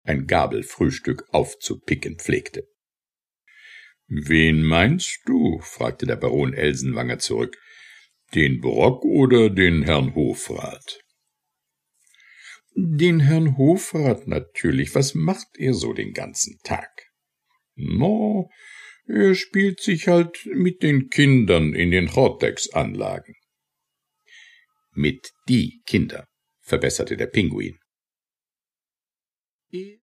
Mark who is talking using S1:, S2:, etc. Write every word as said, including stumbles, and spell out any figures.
S1: ein Gabelfrühstück aufzupicken pflegte. »Wen meinst du?« fragte der Baron Elsenwanger zurück. »Den Brock oder den Herrn Hofrat?« »Den Herrn Hofrat natürlich. Was macht er so den ganzen Tag?« »No, er spielt sich halt mit den Kindern in den Chotex-Anlagen.« »Mit die Kinder«, verbesserte der Pinguin.